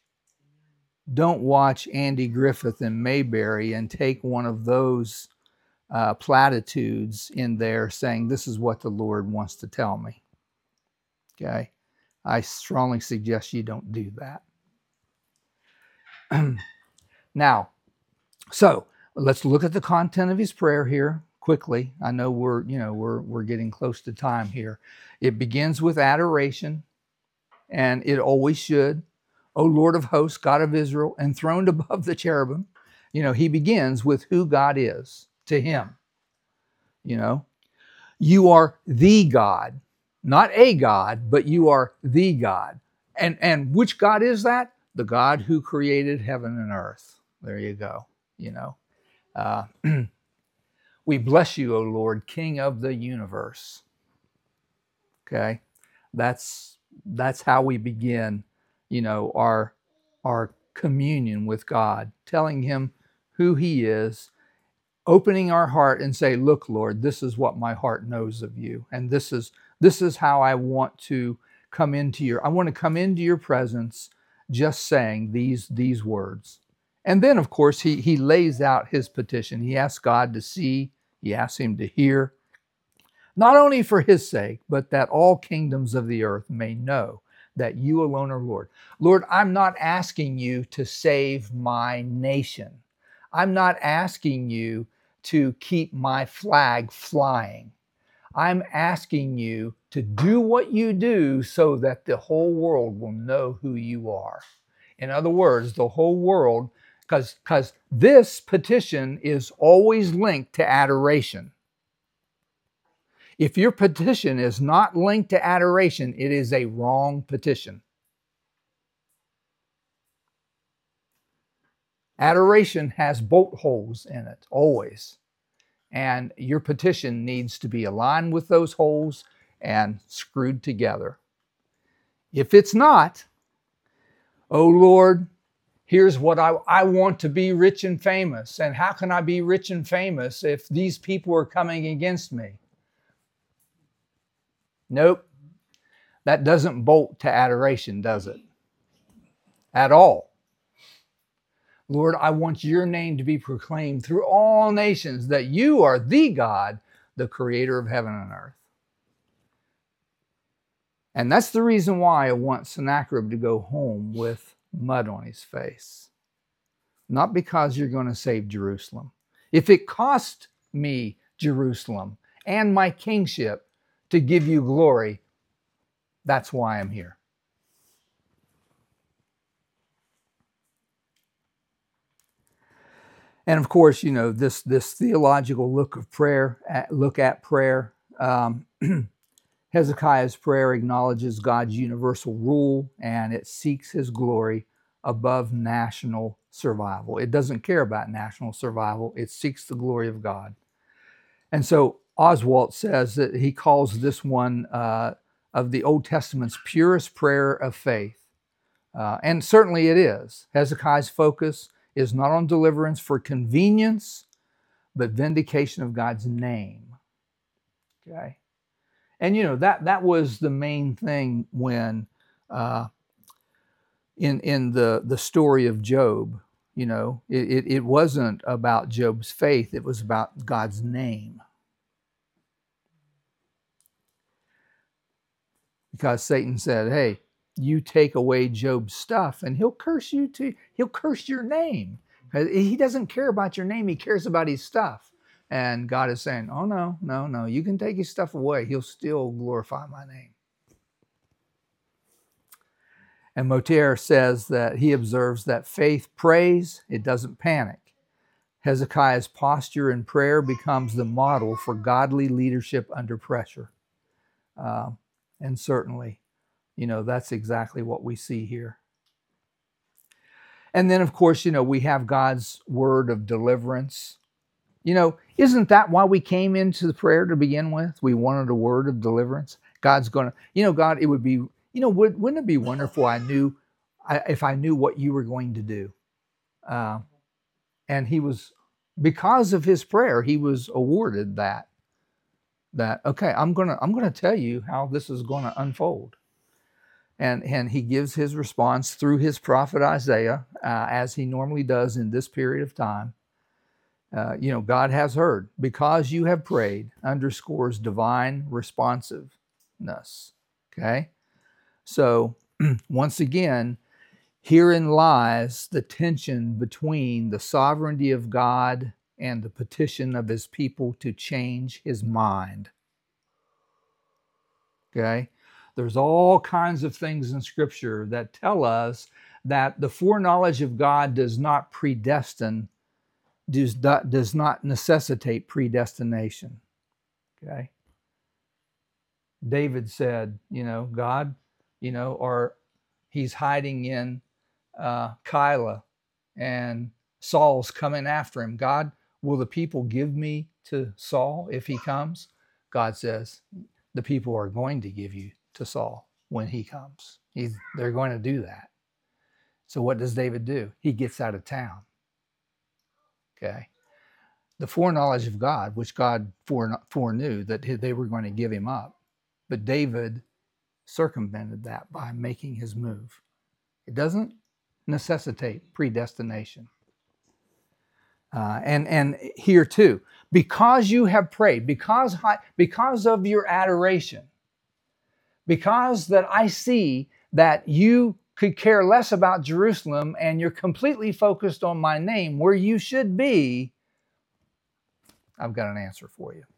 Andy Griffith and Mayberry and take one of those platitudes in there saying, this is what the Lord wants to tell me. Okay? I strongly suggest you don't do that. Now, so let's look at the content of his prayer here quickly. I know we're getting close to time here. It begins with adoration, and it always should. O Lord of hosts, God of Israel, enthroned above the cherubim. He begins with who God is to him. You are the God, not a God, but you are the God. And which God is that? The God who created heaven and earth. There you go. We bless you, O Lord, King of the universe. Okay, that's how we begin, our communion with God, telling him who he is, opening our heart and say, look, Lord, this is what my heart knows of you, and this is how I want to come into your presence, just saying these words. And then, of course, he lays out his petition. He asks God to see. He asks him to hear, not only for his sake, but that all kingdoms of the earth may know that you alone are Lord. Lord, I'm not asking you to save my nation. I'm not asking you to keep my flag flying. I'm asking you to do what you do so that the whole world will know who you are. In other words, the whole world, because this petition is always linked to adoration. If your petition is not linked to adoration, it is a wrong petition. Adoration has bolt holes in it, always. And your petition needs to be aligned with those holes and screwed together. If it's not, oh Lord, here's what I want to be rich and famous. And how can I be rich and famous if these people are coming against me? Nope. That doesn't bolt to adoration, does it? At all. Lord, I want your name to be proclaimed through all nations, that you are the God, the creator of heaven and earth. And that's the reason why I want Sennacherib to go home with mud on his face. Not because you're going to save Jerusalem. If it cost me Jerusalem and my kingship, to give you glory. That's why I'm here. And of course, this theological look at prayer. Hezekiah's prayer acknowledges God's universal rule, and it seeks his glory above national survival. It doesn't care about national survival. It seeks the glory of God. And so Oswalt says that he calls this one of the Old Testament's purest prayer of faith. And certainly it is. Hezekiah's focus is not on deliverance for convenience, but vindication of God's name. Okay? And that was the main thing when in the story of Job, it wasn't about Job's faith, it was about God's name. Because Satan said, hey, you take away Job's stuff and he'll curse you too. He'll curse your name. He doesn't care about your name, he cares about his stuff. And God is saying, oh, no, you can take his stuff away. He'll still glorify my name. And Motyer says that he observes that faith prays, it doesn't panic. Hezekiah's posture in prayer becomes the model for godly leadership under pressure. And certainly, that's exactly what we see here. And then, of course, we have God's word of deliverance. Isn't that why we came into the prayer to begin with? We wanted a word of deliverance. God's going to, God, it would be, wouldn't it be wonderful if I knew what you were going to do? And he was, because of his prayer, he was awarded that okay, I'm going to tell you how this is going to unfold. And he gives his response through his prophet Isaiah, as he normally does in this period of time. God has heard. Because you have prayed underscores divine responsiveness. Okay? So, once again, herein lies the tension between the sovereignty of God and the petition of his people to change his mind. Okay? There's all kinds of things in Scripture that tell us that the foreknowledge of God does not necessitate predestination. Okay? David said, God, or he's hiding in Keilah and Saul's coming after him. God, will the people give me to Saul if he comes? God says, the people are going to give you to Saul when he comes. They're going to do that. So what does David do? He gets out of town. Okay. The foreknowledge of God, which God foreknew that they were going to give him up. But David circumvented that by making his move. It doesn't necessitate predestination. And here too, because you have prayed, because of your adoration, because that I see that you could care less about Jerusalem and you're completely focused on my name where you should be, I've got an answer for you.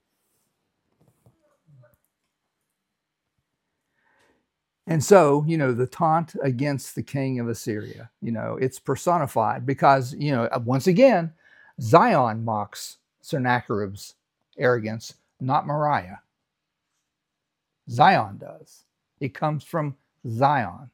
And so, the taunt against the king of Assyria, it's personified because, once again, Zion mocks Sennacherib's arrogance, not Moriah. Zion does. It comes from Zion,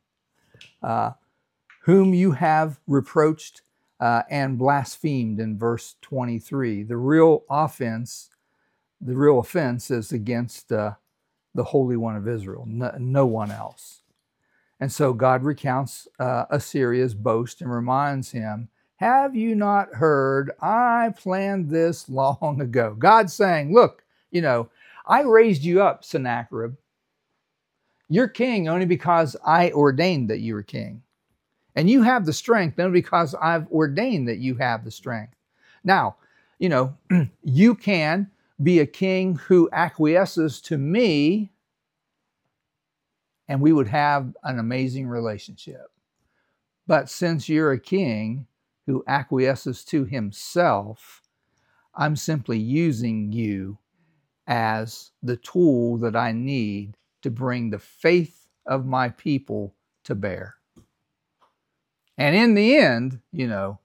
whom you have reproached and blasphemed in verse 23. The real offense is against the Holy One of Israel, no one else. And so God recounts Assyria's boast and reminds him, have you not heard? I planned this long ago. God's saying, look, I raised you up, Sennacherib. You're king only because I ordained that you were king. And you have the strength only because I've ordained that you have the strength. Now, you can be a king who acquiesces to me, and we would have an amazing relationship. But since you're a king who acquiesces to himself, I'm simply using you as the tool that I need to bring the faith of my people to bear. And in the end, you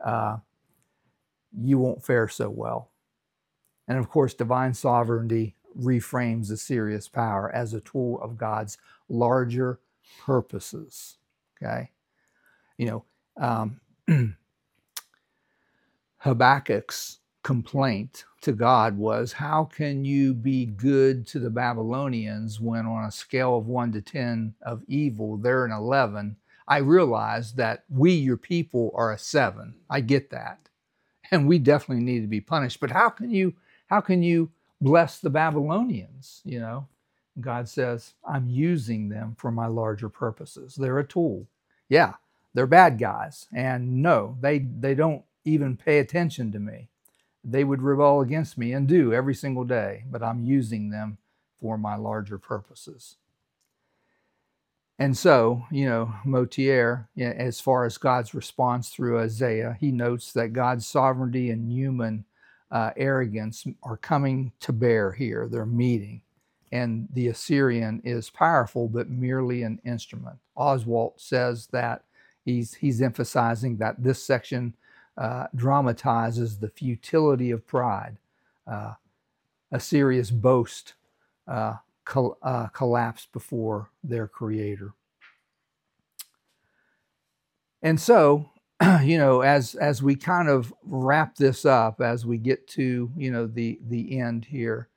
won't fare so well. And of course, divine sovereignty reframes Assyria's power as a tool of God's larger purposes. Okay? Habakkuk's complaint to God was, how can you be good to the Babylonians when on a scale of 1 to 10 of evil, they're an 11? I realize that we, your people, are a 7. I get that. And we definitely need to be punished. But how can you bless the Babylonians? God says, I'm using them for my larger purposes. They're a tool. Yeah, they're bad guys. And no, they don't even pay attention to me. They would rebel against me and do every single day, but I'm using them for my larger purposes. And so, Motier, as far as God's response through Isaiah, he notes that God's sovereignty and human arrogance are coming to bear here. They're meeting. And the Assyrian is powerful, but merely an instrument. Oswalt says that he's emphasizing that this section dramatizes the futility of pride. Assyria's boast collapsed before their creator. And so, as we kind of wrap this up, as we get to, the end here,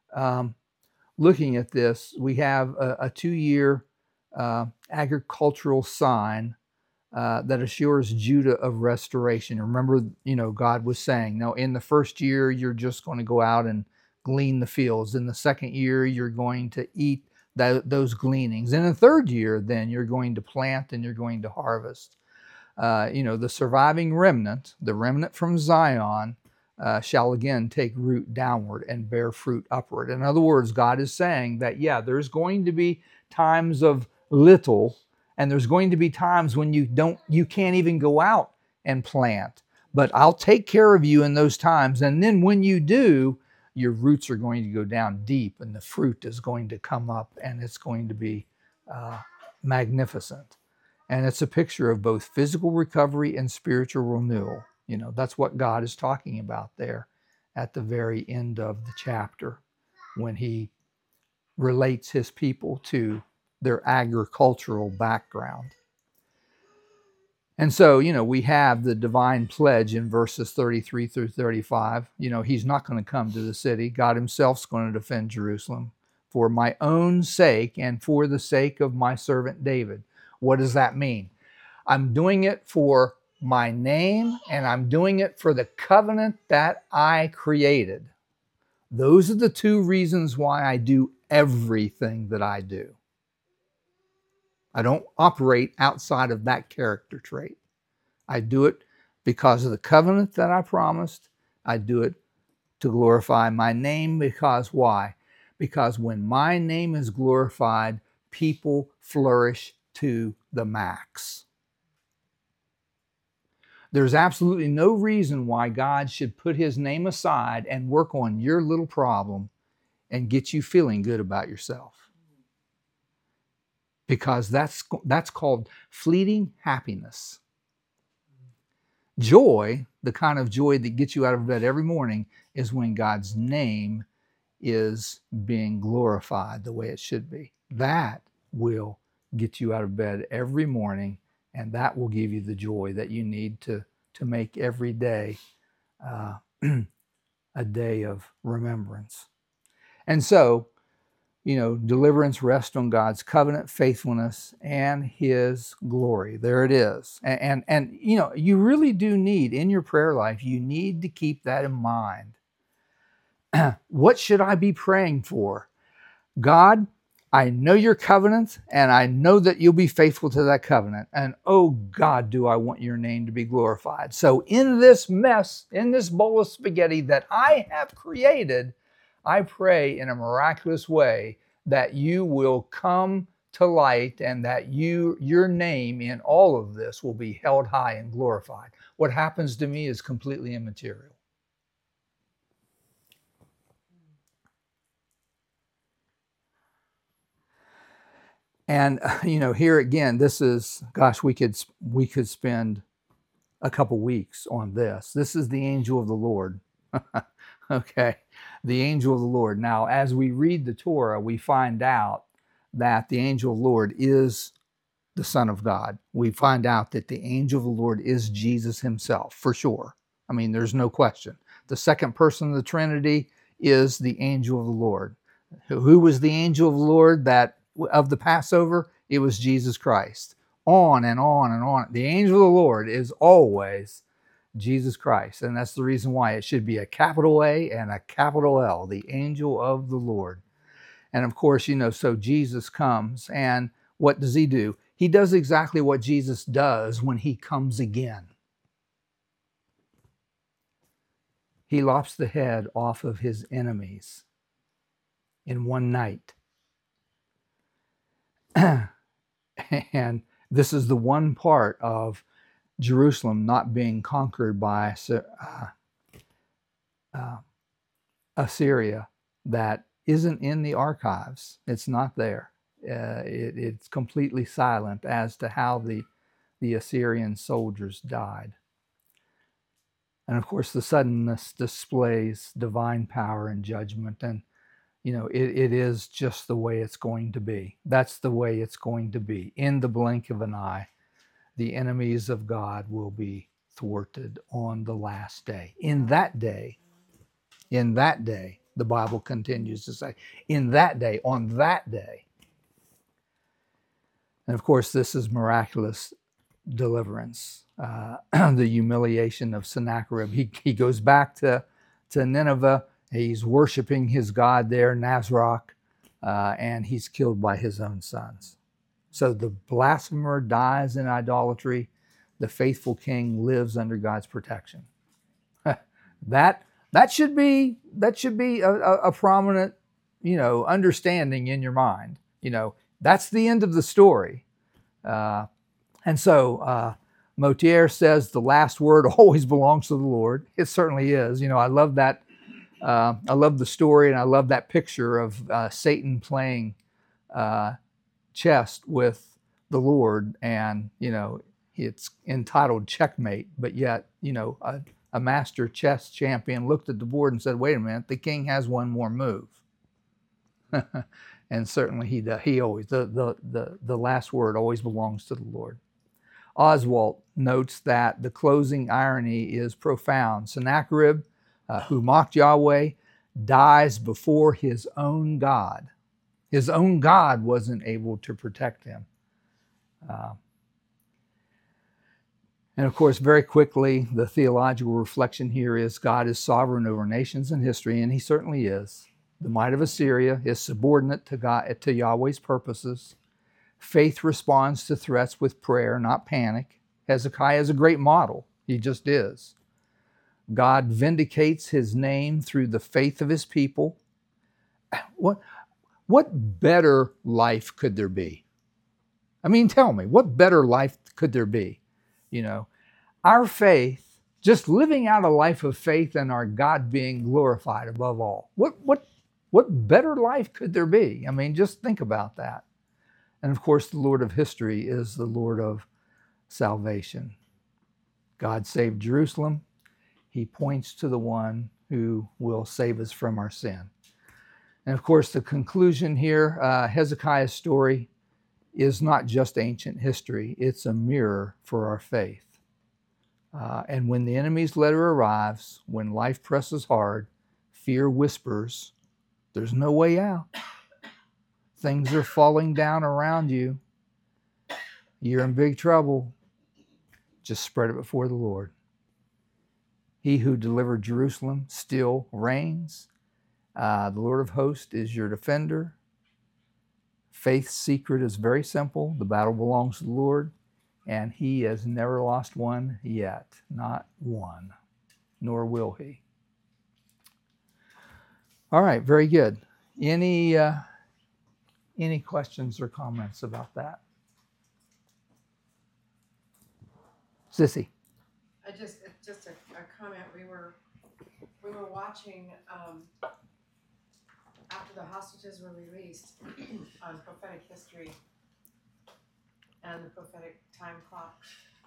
looking at this, we have a 2-year agricultural sign that assures Judah of restoration. Remember, God was saying, no, in the first year, you're just going to go out and glean the fields. In the second year, you're going to eat those gleanings. In the third year, then you're going to plant and you're going to harvest. The surviving remnant, the remnant from Zion, shall again take root downward and bear fruit upward. In other words, God is saying that, there's going to be times of little, and there's going to be times when you can't even go out and plant. But I'll take care of you in those times. And then when you do, your roots are going to go down deep and the fruit is going to come up and it's going to be magnificent. And it's a picture of both physical recovery and spiritual renewal. That's what God is talking about there at the very end of the chapter when he relates his people to their agricultural background. And so, we have the divine pledge in verses 33 through 35. He's not going to come to the city. God himself's going to defend Jerusalem for my own sake and for the sake of my servant David. What does that mean? I'm doing it for my name and I'm doing it for the covenant that I created. Those are the 2 reasons why I do everything that I do. I don't operate outside of that character trait. I do it because of the covenant that I promised. I do it to glorify my name because why? Because when my name is glorified, people flourish to the max. There's absolutely no reason why God should put his name aside and work on your little problem and get you feeling good about yourself. Because that's called fleeting happiness. Joy, the kind of joy that gets you out of bed every morning, is when God's name is being glorified the way it should be. That will get you out of bed every morning, and that will give you the joy that you need to make every day a day of remembrance. And so, deliverance rests on God's covenant faithfulness and his glory. There it is. And you really do need, in your prayer life, you need to keep that in mind. What should I be praying for? God, I know your covenant, and I know that you'll be faithful to that covenant. And oh God, do I want your name to be glorified. So in this mess, in this bowl of spaghetti that I have created, I pray in a miraculous way that you will come to light and that your name in all of this will be held high and glorified. What happens to me is completely immaterial. And here again, this is, gosh, we could spend a couple weeks on this. This is the angel of the Lord. Okay, the angel of the Lord. Now, as we read the Torah, we find out that the angel of the Lord is the Son of God. We find out that the angel of the Lord is Jesus himself, for sure. I mean, there's no question. The second person of the Trinity is the angel of the Lord. Who was the angel of the Lord of the Passover? It was Jesus Christ. On and on and on. The angel of the Lord is always Jesus Christ. And that's the reason why it should be a capital A and a capital L, the angel of the Lord. And of course, so Jesus comes, and what does he do? He does exactly what Jesus does when he comes again. He lops the head off of his enemies in one night. And this is the one part of Jerusalem not being conquered by Assyria that isn't in the archives. It's not there. It's completely silent as to how the Assyrian soldiers died. And of course, the suddenness displays divine power and judgment. And, it is just the way it's going to be. That's the way it's going to be. In the blink of an eye, the enemies of God will be thwarted on the last day. In that day, the Bible continues to say, in that day, on that day. And of course, this is miraculous deliverance. The humiliation of Sennacherib. He goes back to Nineveh. He's worshiping his god there, Nasroch, and he's killed by his own sons. So the blasphemer dies in idolatry. The faithful king lives under God's protection. That should be a prominent, understanding in your mind. That's the end of the story. And so Motier says the last word always belongs to the Lord. It certainly is. I love that. I love the story, and I love that picture of Satan playing chess with the Lord, and it's entitled Checkmate, but yet a master chess champion looked at the board and said, "Wait a minute, the king has one more move." And certainly he does. He always the last word always belongs to the Lord. Oswalt notes that the closing irony is profound. Sennacherib, who mocked Yahweh, dies before his own God. His own God wasn't able to protect him. And of course, very quickly, the theological reflection here is God is sovereign over nations and history, and he certainly is. The might of Assyria is subordinate to Yahweh's purposes. Faith responds to threats with prayer, not panic. Hezekiah is a great model. He just is. God vindicates his name through the faith of his people. What better life could there be? I mean, tell me, what better life could there be? Our faith, just living out a life of faith and our God being glorified above all. What better life could there be? I mean, just think about that. And of course, the Lord of history is the Lord of salvation. God saved Jerusalem. He points to the one who will save us from our sin. And of course, the conclusion here, Hezekiah's story is not just ancient history. It's a mirror for our faith. And when the enemy's letter arrives, when life presses hard, fear whispers, there's no way out. Things are falling down around you. You're in big trouble. Just spread it before the Lord. He who delivered Jerusalem still reigns. The Lord of hosts is your defender. Faith's secret is very simple. The battle belongs to the Lord, and he has never lost one yet. Not one, nor will he. All right, very good. Any questions or comments about that? Sissy. Just a comment. We were watching after the hostages were released on Prophetic History. and the prophetic time clock.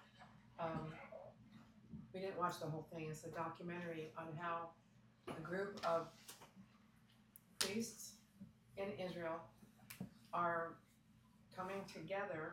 We didn't watch the whole thing. It's a documentary on how a group of priests in Israel are coming together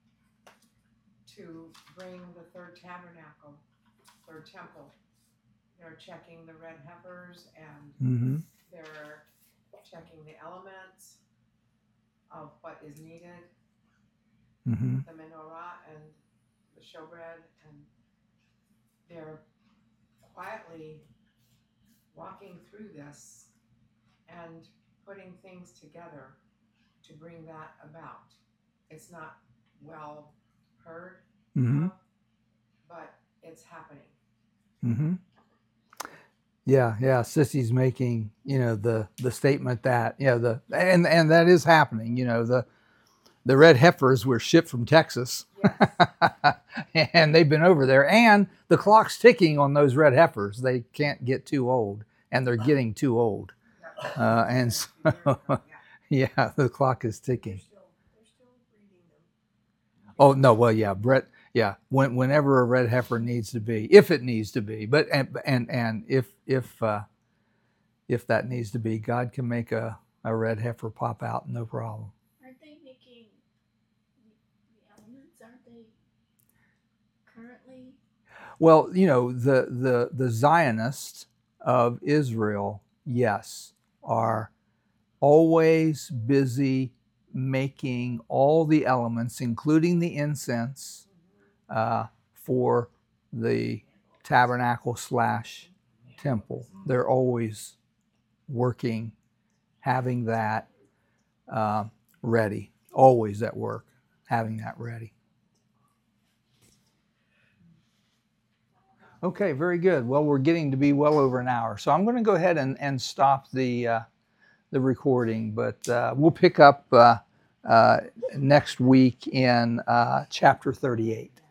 to bring the third tabernacle, third temple. They're checking the red heifers and they're checking the elements of what is needed, the menorah and the showbread, and they're quietly walking through this and putting things together to bring that about. It's not well heard of, but it's happening. Yeah, Sissy's making, the statement that, and that is happening. The red heifers were shipped from Texas. Yes. And they've been over there, and the clock's ticking on those red heifers. They can't get too old, and they're getting too old. And so, yeah, the clock is ticking. They're still breeding them. Oh, no, well, yeah, Brett, yeah, whenever a red heifer needs to be, if it needs to be, but, and if that needs to be, God can make a red heifer pop out, no problem. Aren't they making the elements? Aren't they currently? Well, the Zionists of Israel, yes, are always busy making all the elements, including the incense, for the tabernacle / temple. They're always working, having that ready, always at work, having that ready. Okay, very good. Well, we're getting to be well over an hour, so I'm going to go ahead and stop the recording, but we'll pick up next week in chapter 38.